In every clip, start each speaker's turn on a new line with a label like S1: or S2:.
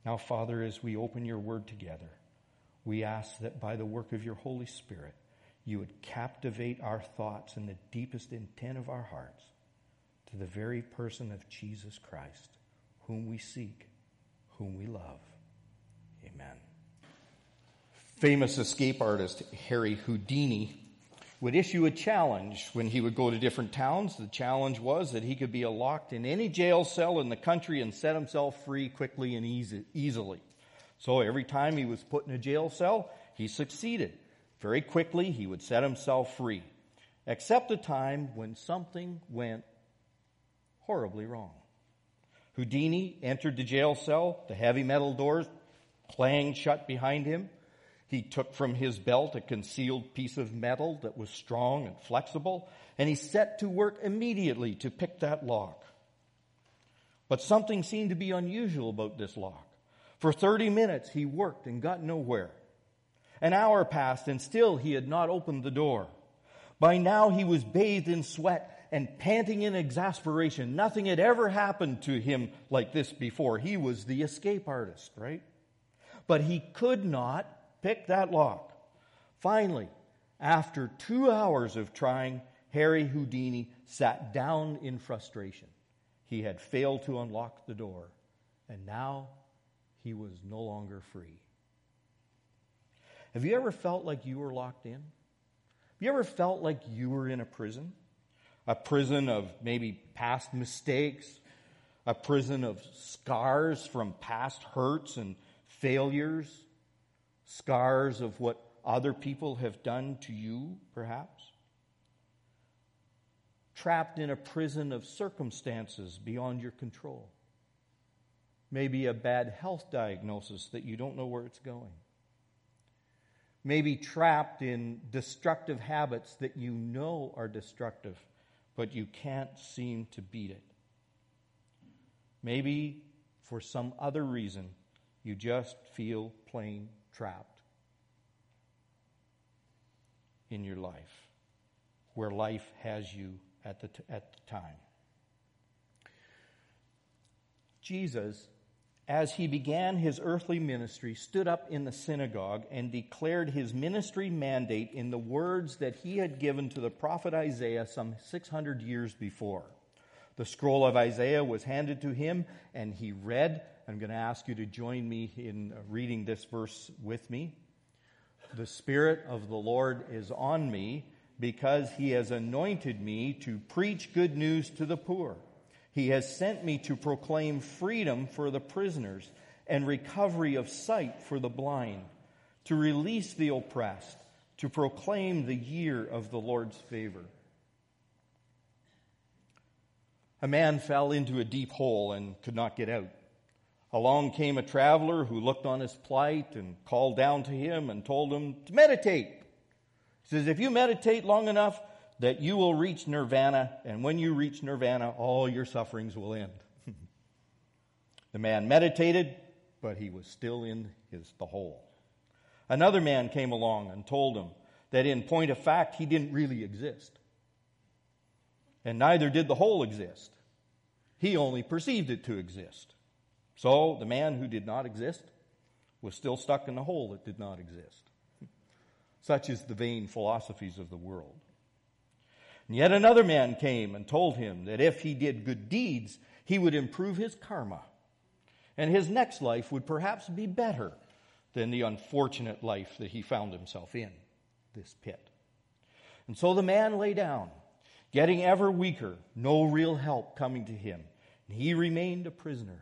S1: Now, Father, as we open your word together, we ask that by the work of your Holy Spirit, you would captivate our thoughts and the deepest intent of our hearts to the very person of Jesus Christ, whom we seek, whom we love. Amen. Famous escape artist Harry Houdini would issue a challenge when he would go to different towns. The challenge was that he could be locked in any jail cell in the country and set himself free quickly and easily. So every time he was put in a jail cell, he succeeded. Very quickly, he would set himself free, except the time when something went horribly wrong. Houdini entered the jail cell, the heavy metal doors clanged shut behind him. He took from his belt a concealed piece of metal that was strong and flexible, and he set to work immediately to pick that lock. But something seemed to be unusual about this lock. For 30 minutes he worked and got nowhere. An hour passed and still he had not opened the door. By now he was bathed in sweat and panting in exasperation. Nothing had ever happened to him like this before. He was the escape artist, right? But he could not pick that lock. Finally, after 2 hours of trying, Harry Houdini sat down in frustration. He had failed to unlock the door, and now he was no longer free. Have you ever felt like you were locked in? Have you ever felt like you were in a prison? A prison of maybe past mistakes, a prison of scars from past hurts and failures, scars of what other people have done to you, perhaps? Trapped in a prison of circumstances beyond your control. Maybe a bad health diagnosis that you don't know where it's going. Maybe trapped in destructive habits that you know are destructive, but you can't seem to beat it. Maybe for some other reason, you just feel plain trapped in your life, where life has you at the time. Jesus, as he began his earthly ministry, stood up in the synagogue and declared his ministry mandate in the words that he had given to the prophet Isaiah some 600 years before. The scroll of Isaiah was handed to him, and he read. I'm going to ask you to join me in reading this verse with me. The Spirit of the Lord is on me, because he has anointed me to preach good news to the poor. He has sent me to proclaim freedom for the prisoners and recovery of sight for the blind, to release the oppressed, to proclaim the year of the Lord's favor. A man fell into a deep hole and could not get out. Along came a traveler who looked on his plight and called down to him and told him to meditate. He says, if you meditate long enough, that you will reach nirvana, and when you reach nirvana, all your sufferings will end. The man meditated, but he was still in the hole. Another man came along and told him that in point of fact, he didn't really exist. And neither did the hole exist. He only perceived it to exist. So the man who did not exist was still stuck in the hole that did not exist. Such is the vain philosophies of the world. And yet another man came and told him that if he did good deeds, he would improve his karma, and his next life would perhaps be better than the unfortunate life that he found himself in, this pit. And so the man lay down, getting ever weaker, no real help coming to him, and he remained a prisoner.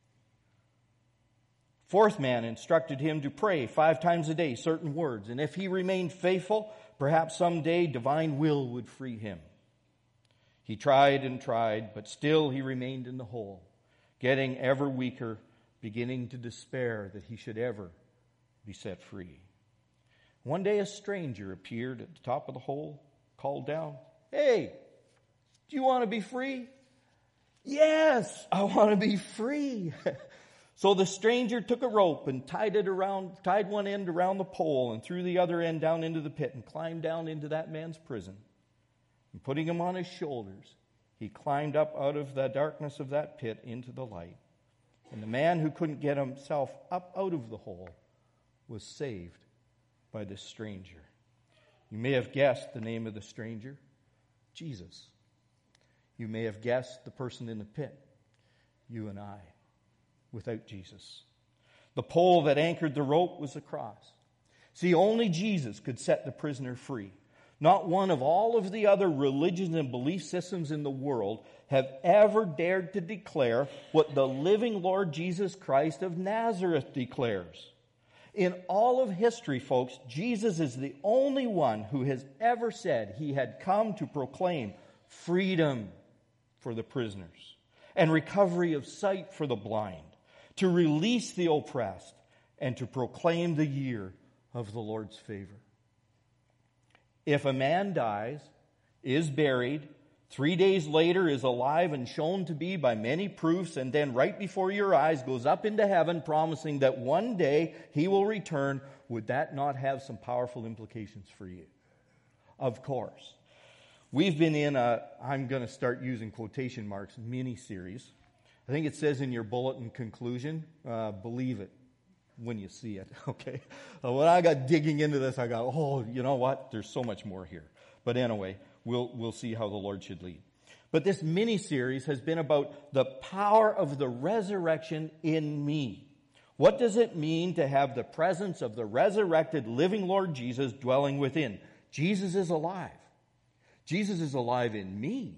S1: Fourth man instructed him to pray 5 times a day certain words, and if he remained faithful, perhaps someday divine will would free him. He tried and tried, but still he remained in the hole, getting ever weaker, beginning to despair that he should ever be set free. One day a stranger appeared at the top of the hole, called down, "Hey, do you want to be free?" "Yes, I want to be free." So the stranger took a rope and tied one end around the pole and threw the other end down into the pit and climbed down into that man's prison. And putting him on his shoulders, he climbed up out of the darkness of that pit into the light. And the man who couldn't get himself up out of the hole was saved by this stranger. You may have guessed the name of the stranger, Jesus. You may have guessed the person in the pit, you and I, without Jesus. The pole that anchored the rope was the cross. See, only Jesus could set the prisoner free. Not one of all of the other religions and belief systems in the world have ever dared to declare what the living Lord Jesus Christ of Nazareth declares. In all of history, folks, Jesus is the only one who has ever said he had come to proclaim freedom for the prisoners and recovery of sight for the blind, to release the oppressed, and to proclaim the year of the Lord's favor. If a man dies, is buried, 3 days later is alive and shown to be by many proofs, and then right before your eyes goes up into heaven promising that one day he will return, would that not have some powerful implications for you? Of course. We've been in I'm going to start using quotation marks, mini-series. I think it says in your bulletin conclusion, believe it when you see it, okay? When I got digging into this, I got, oh, you know what? There's so much more here. But anyway, we'll see how the Lord should lead. But this mini-series has been about the power of the resurrection in me. What does it mean to have the presence of the resurrected living Lord Jesus dwelling within? Jesus is alive. Jesus is alive in me.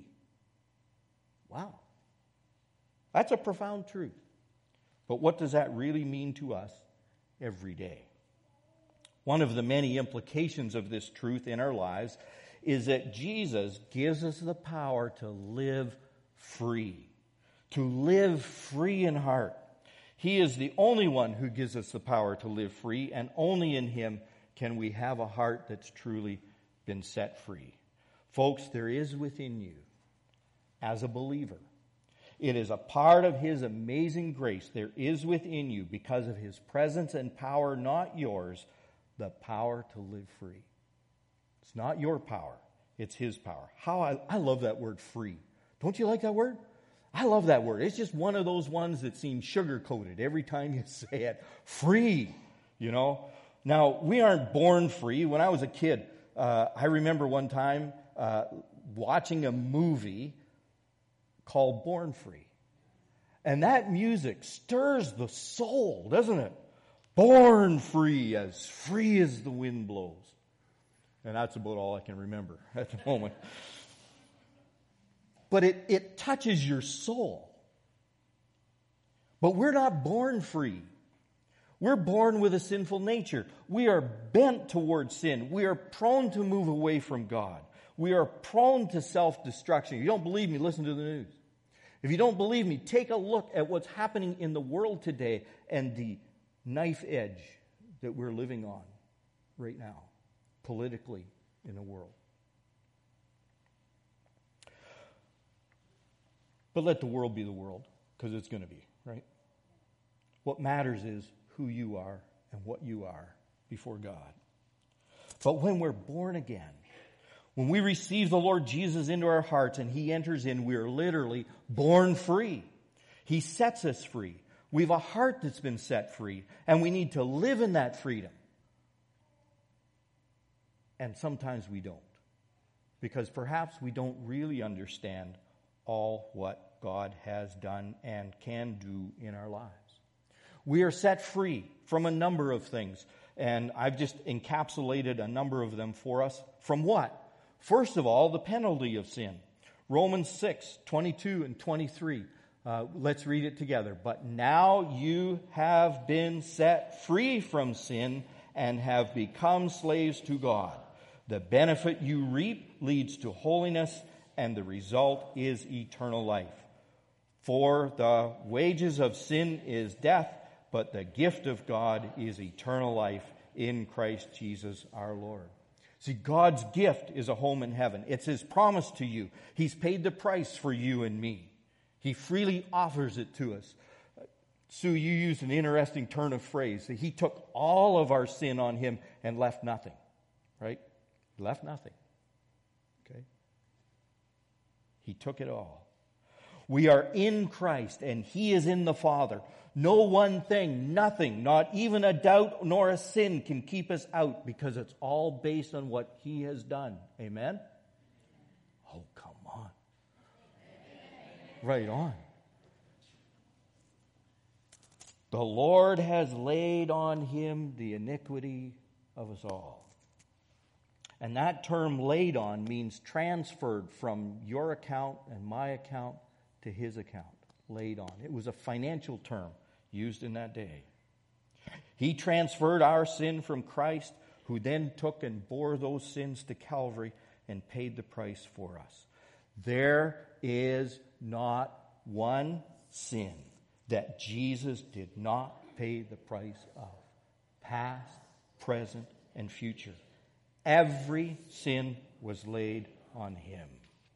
S1: Wow. That's a profound truth. But what does that really mean to us every day? One of the many implications of this truth in our lives is that Jesus gives us the power to live free. To live free in heart. He is the only one who gives us the power to live free, and only in Him can we have a heart that's truly been set free. Folks, there is within you, as a believer, it is a part of His amazing grace. There is within you, because of His presence and power, not yours, the power to live free. It's not your power. It's His power. I love that word free. Don't you like that word? I love that word. It's just one of those ones that seems sugar-coated every time you say it. Free, you know. Now, we aren't born free. When I was a kid, I remember one time watching a movie called Born Free. And that music stirs the soul, doesn't it? Born free as the wind blows. And that's about all I can remember at the moment. But it touches your soul. But we're not born free. We're born with a sinful nature. We are bent towards sin. We are prone to move away from God. We are prone to self-destruction. If you don't believe me, listen to the news. If you don't believe me, take a look at what's happening in the world today and the knife edge that we're living on right now, politically in the world. But let the world be the world, because it's going to be, right? What matters is who you are and what you are before God. But when we're born again, when we receive the Lord Jesus into our hearts and He enters in, we are literally born free. He sets us free. We have a heart that's been set free, and we need to live in that freedom. And sometimes we don't, because perhaps we don't really understand all what God has done and can do in our lives. We are set free from a number of things, and I've just encapsulated a number of them for us. From what? First of all, the penalty of sin. Romans 6:22 and 23. Let's read it together. But now you have been set free from sin and have become slaves to God. The benefit you reap leads to holiness, and the result is eternal life. For the wages of sin is death, but the gift of God is eternal life in Christ Jesus our Lord. See, God's gift is a home in heaven. It's His promise to you. He's paid the price for you and me. He freely offers it to us. Sue, you used an interesting turn of phrase. He took all of our sin on Him and left nothing, right? Left nothing. Okay? He took it all. We are in Christ, and He is in the Father. No one thing, nothing, not even a doubt nor a sin can keep us out, because it's all based on what He has done. Amen? Oh, come on. Right on. The Lord has laid on Him the iniquity of us all. And that term laid on means transferred from your account and my account to His account. Laid on. It was a financial term used in that day. He transferred our sin from Christ, who then took and bore those sins to Calvary and paid the price for us. There is not one sin that Jesus did not pay the price of. Past, present, and future. Every sin was laid on Him.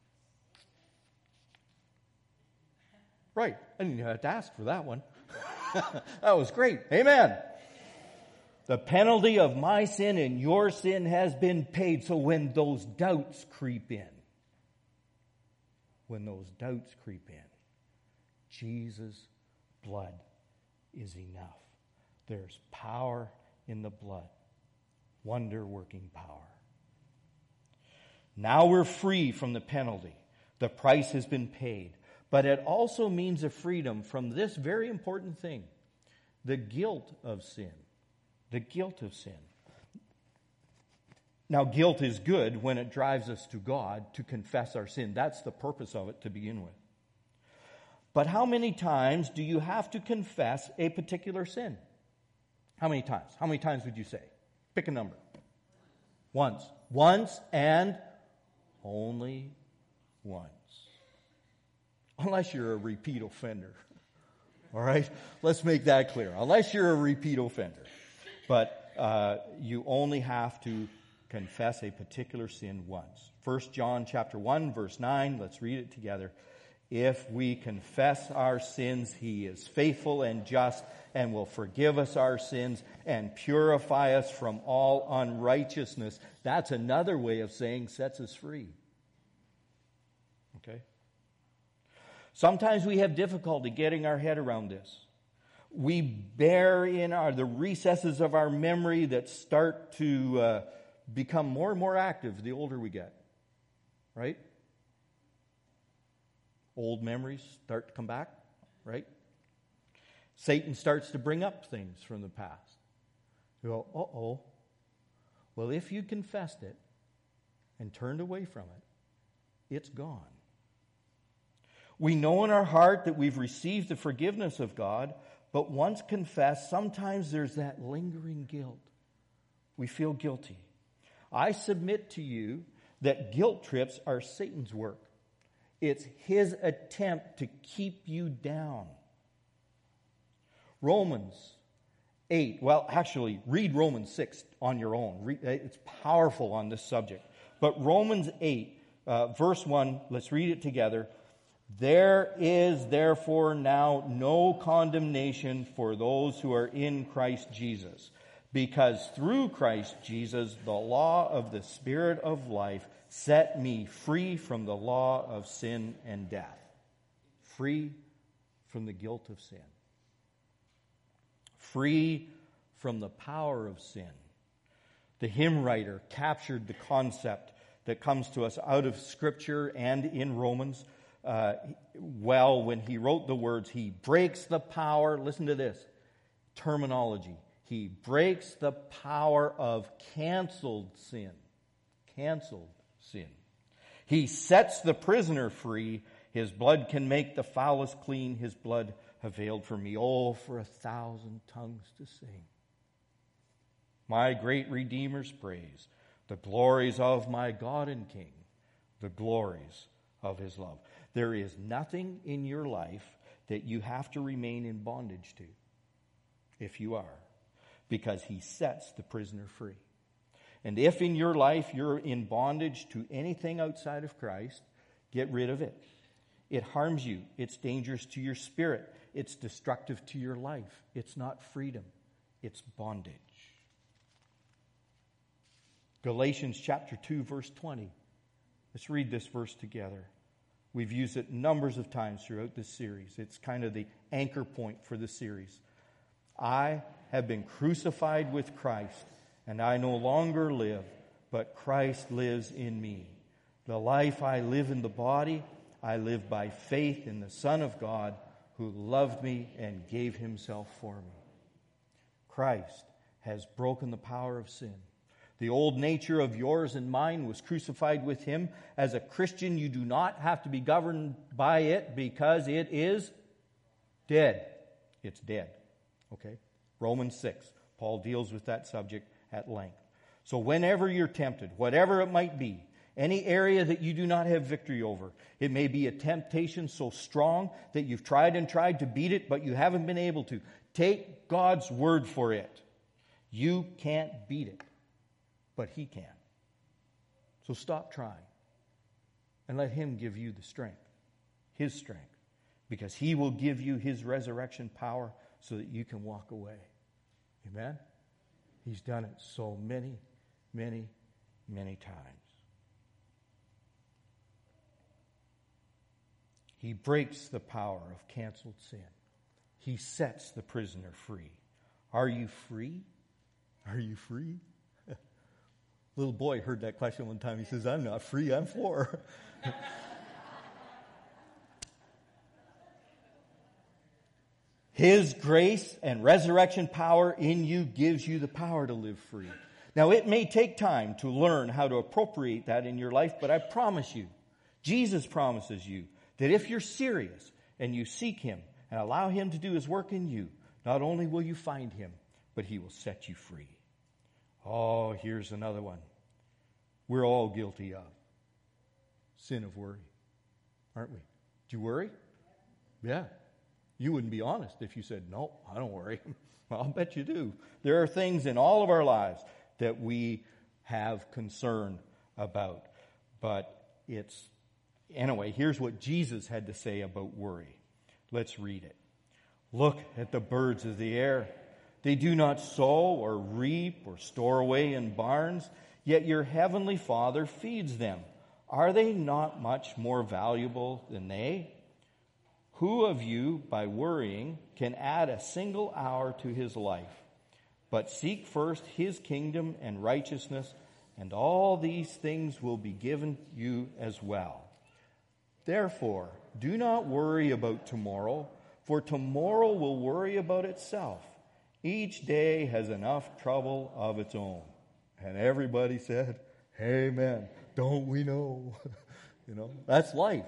S1: Right. I didn't have to ask for that one. That was great. Amen. The penalty of my sin and your sin has been paid. So when those doubts creep in, Jesus' blood is enough. There's power in the blood. Wonder-working power. Now we're free from the penalty. The price has been paid. But it also means a freedom from this very important thing, the guilt of sin. The guilt of sin. Now, guilt is good when it drives us to God to confess our sin. That's the purpose of it to begin with. But how many times do you have to confess a particular sin? How many times? How many times would you say? Pick a number. Once. Once and only once. Unless you're a repeat offender. All right? Let's make that clear. Unless you're a repeat offender. But you only have to confess a particular sin once. 1 John chapter 1, verse 9. Let's read it together. If we confess our sins, He is faithful and just and will forgive us our sins and purify us from all unrighteousness. That's another way of saying sets us free. Okay? Sometimes we have difficulty getting our head around this. We bear in the recesses of our memory that start to become more and more active the older we get. Right? Old memories start to come back. Right? Satan starts to bring up things from the past. You go, uh-oh. Well, if you confessed it and turned away from it, it's gone. We know in our heart that we've received the forgiveness of God, but once confessed, sometimes there's that lingering guilt. We feel guilty. I submit to you that guilt trips are Satan's work. It's his attempt to keep you down. Romans 8. Well, actually, read Romans 6 on your own. It's powerful on this subject. But Romans 8, verse 1, let's read it together. There is therefore now no condemnation for those who are in Christ Jesus, because through Christ Jesus, the law of the Spirit of life set me free from the law of sin and death. Free from the guilt of sin. Free from the power of sin. The hymn writer captured the concept that comes to us out of Scripture and in Romans well when he wrote the words, He breaks the power, listen to this, terminology. He breaks the power of canceled sin. Canceled sin. He sets the prisoner free. His blood can make the foulest clean. His blood availed for me. Oh, for 1,000 tongues to sing. My great Redeemer's praise. The glories of my God and King. The glories of His love. There is nothing in your life that you have to remain in bondage to, if you are, because He sets the prisoner free. And if in your life you're in bondage to anything outside of Christ, get rid of it. It harms you. It's dangerous to your spirit. It's destructive to your life. It's not freedom. It's bondage. Galatians chapter 2, verse 20. Let's read this verse together. We've used it numbers of times throughout this series. It's kind of the anchor point for the series. I have been crucified with Christ, and I no longer live, but Christ lives in me. The life I live in the body, I live by faith in the Son of God, who loved me and gave himself for me. Christ has broken the power of sin. The old nature of yours and mine was crucified with him. As a Christian, you do not have to be governed by it because it is dead. It's dead. Okay? Romans 6. Paul deals with that subject at length. So whenever you're tempted, whatever it might be, any area that you do not have victory over, it may be a temptation so strong that you've tried and tried to beat it, but you haven't been able to. Take God's word for it. You can't beat it, but he can. So stop trying and let him give you the strength, his strength, because he will give you his resurrection power so that you can walk away. Amen? He's done it so many, many, many times. He breaks the power of canceled sin. He sets the prisoner free. Are you free? Are you free? Little boy heard that question one time. He says, I'm not free, I'm four. His grace and resurrection power in you gives you the power to live free. Now, it may take time to learn how to appropriate that in your life, but I promise you, Jesus promises you that if you're serious and you seek him and allow him to do his work in you, not only will you find him, but he will set you free. Oh, here's another one we're all guilty of. Sin of worry, aren't we? Do you worry? Yeah. You wouldn't be honest if you said, no, I don't worry. Well, I'll bet you do. There are things in all of our lives that we have concern about. But anyway, here's what Jesus had to say about worry. Let's read it. Look at the birds of the air. They do not sow or reap or store away in barns, yet your heavenly Father feeds them. Are they not much more valuable than they? Who of you, by worrying, can add a single hour to his life? But seek first his kingdom and righteousness, and all these things will be given you as well. Therefore, do not worry about tomorrow, for tomorrow will worry about itself. Each day has enough trouble of its own. And everybody said, amen. Don't we know? That's life.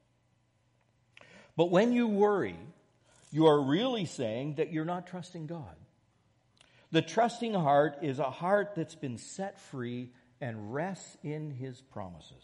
S1: But when you worry, you are really saying that you're not trusting God. The trusting heart is a heart that's been set free and rests in his promises.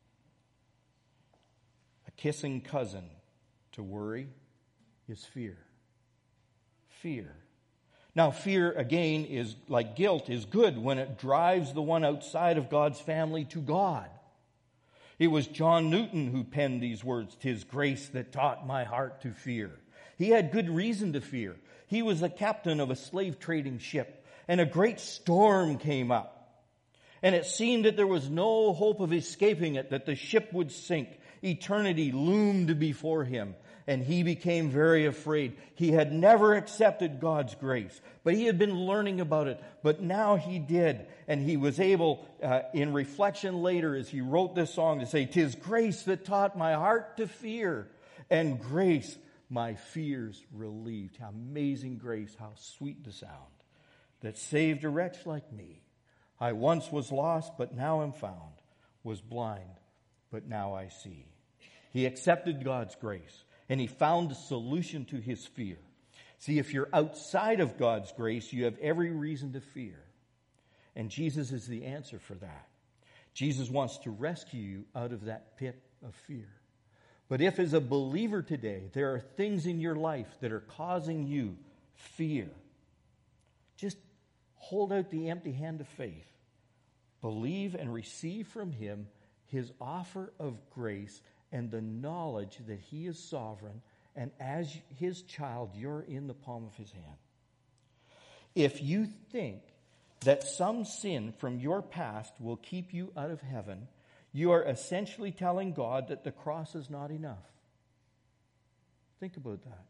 S1: A kissing cousin to worry is fear. Fear. Now, fear, again, is like guilt, is good when it drives the one outside of God's family to God. It was John Newton who penned these words, "'Tis grace that taught my heart to fear." He had good reason to fear. He was the captain of a slave trading ship, and a great storm came up. And it seemed that there was no hope of escaping it, that the ship would sink. Eternity loomed before him, and he became very afraid. He had never accepted God's grace, but he had been learning about it. But now he did, and he was able, in reflection later, as he wrote this song, to say, "'Tis grace that taught my heart to fear, and grace my fears relieved." How amazing grace, how sweet the sound, that saved a wretch like me. I once was lost, but now am found, was blind, but now I see. He accepted God's grace, and he found a solution to his fear. See, if you're outside of God's grace, you have every reason to fear. And Jesus is the answer for that. Jesus wants to rescue you out of that pit of fear. But if as a believer today, there are things in your life that are causing you fear, just hold out the empty hand of faith. Believe and receive from him his offer of grace and the knowledge that he is sovereign, and as his child, you're in the palm of his hand. If you think that some sin from your past will keep you out of heaven, You are essentially telling God that the cross is not enough. Think about that.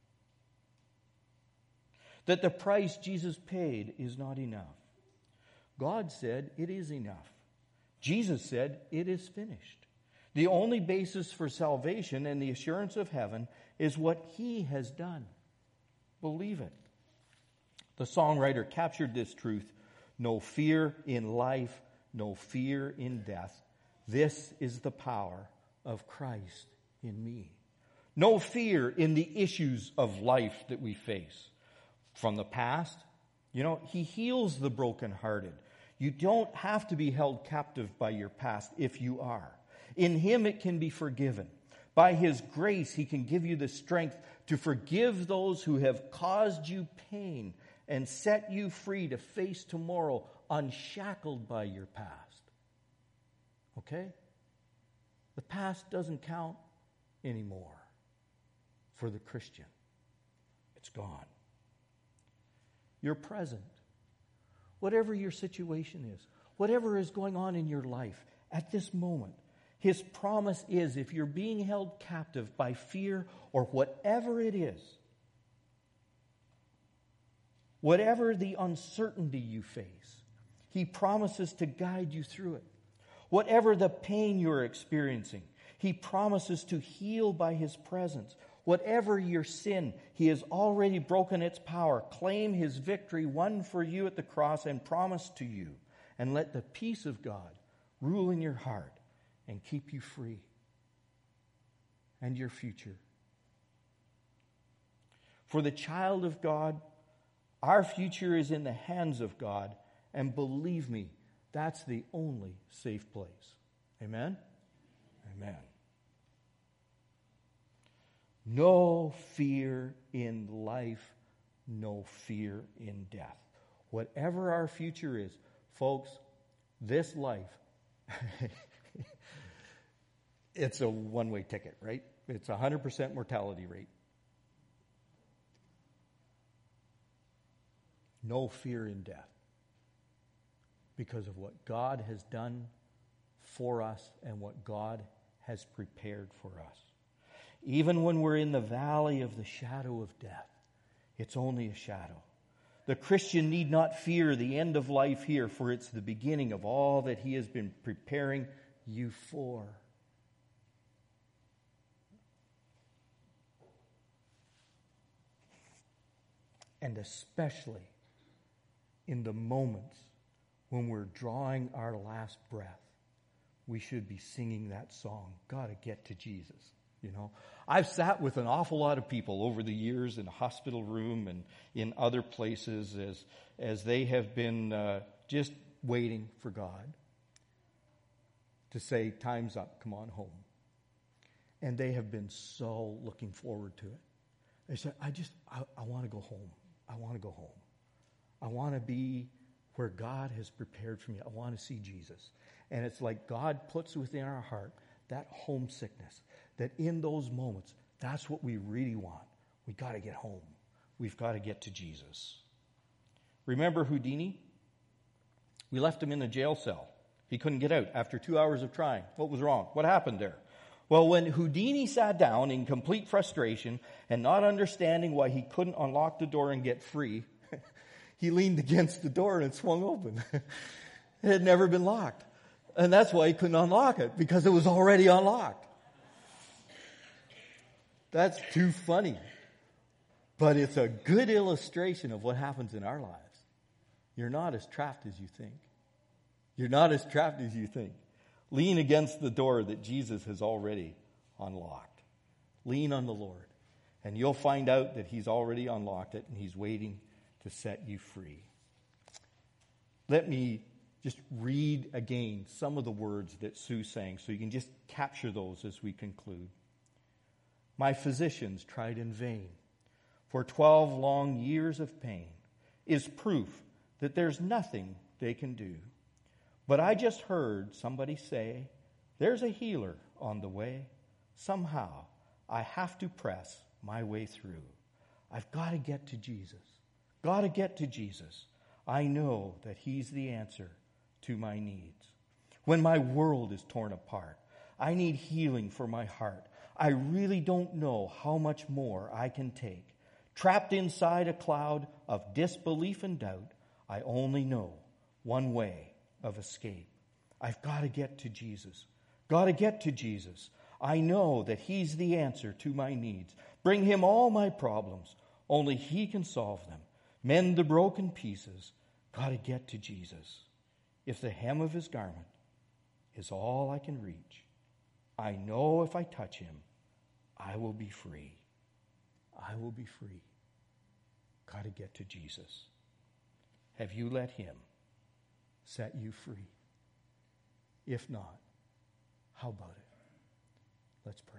S1: That the price Jesus paid is not enough. God said it is enough. Jesus said it is finished. The only basis for salvation and the assurance of heaven is what He has done. Believe it. The songwriter captured this truth. No fear in life, no fear in death. This is the power of Christ in me. No fear in the issues of life that we face. From the past, He heals the brokenhearted. You don't have to be held captive by your past if you are. In Him it can be forgiven. By His grace, He can give you the strength to forgive those who have caused you pain and set you free to face tomorrow unshackled by your past. Okay? The past doesn't count anymore for the Christian. It's gone. Your present, whatever your situation is, whatever is going on in your life at this moment, His promise is if you're being held captive by fear or whatever it is, whatever the uncertainty you face, He promises to guide you through it. Whatever the pain you're experiencing, He promises to heal by His presence. Whatever your sin, He has already broken its power. Claim His victory won for you at the cross and promised to you. And let the peace of God rule in your heart and keep you free and your future. For the child of God, our future is in the hands of God, and believe me, that's the only safe place. Amen? Amen. No fear in life, no fear in death. Whatever our future is, folks, this life, it's a one-way ticket, right? It's 100% mortality rate. No fear in death because of what God has done for us and what God has prepared for us. Even when we're in the valley of the shadow of death, it's only a shadow. The Christian need not fear the end of life here, for it's the beginning of all that He has been preparing you for. And especially in the moments when we're drawing our last breath, we should be singing that song, Gotta Get to Jesus. I've sat with an awful lot of people over the years in a hospital room and in other places as they have been just waiting for God to say, time's up, come on home. And they have been so looking forward to it. They said, I want to go home. I want to go home. I want to be where God has prepared for me. I want to see Jesus. And it's like God puts within our heart that homesickness, that in those moments, that's what we really want. We got to get home. We've got to get to Jesus. Remember Houdini? We left him in a jail cell. He couldn't get out after 2 hours of trying. What was wrong? What happened there? Well, when Houdini sat down in complete frustration and not understanding why he couldn't unlock the door and get free, he leaned against the door and it swung open. It had never been locked. And that's why he couldn't unlock it, because it was already unlocked. That's too funny. But it's a good illustration of what happens in our lives. You're not as trapped as you think. You're not as trapped as you think. Lean against the door that Jesus has already unlocked. Lean on the Lord. And you'll find out that He's already unlocked it and He's waiting to set you free. Let me just read again some of the words that Sue sang so you can just capture those as we conclude. My physicians tried in vain. For 12 long years of pain is proof that there's nothing they can do. But I just heard somebody say, there's a healer on the way. Somehow I have to press my way through. I've got to get to Jesus. Got to get to Jesus. I know that He's the answer to my needs. when my world is torn apart. I need healing for my heart. I really don't know how much more I can take. Trapped inside a cloud of disbelief and doubt, I only know one way of escape. I've got to get to Jesus. Got to get to Jesus. I know that He's the answer to my needs. Bring Him all my problems. Only He can solve them. Mend the broken pieces. Got to get to Jesus. If the hem of His garment is all I can reach, I know if I touch Him, I will be free. I will be free. Got to get to Jesus. Have you let Him set you free? If not, how about it? Let's pray.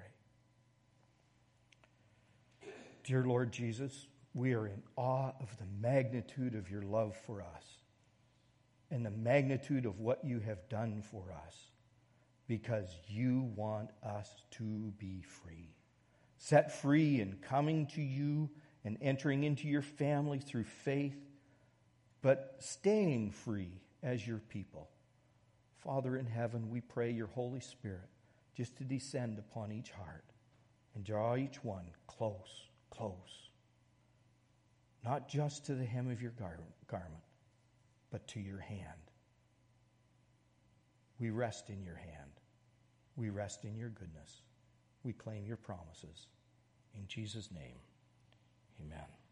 S1: Dear Lord Jesus, we are in awe of the magnitude of your love for us and the magnitude of what you have done for us, because you want us to be free. Set free in coming to you and entering into your family through faith, but staying free as your people. Father in heaven, we pray your Holy Spirit just to descend upon each heart and draw each one close, close. Not just to the hem of your garment, but to your hand. We rest in your hand. We rest in your goodness. We claim your promises. In Jesus' name, amen.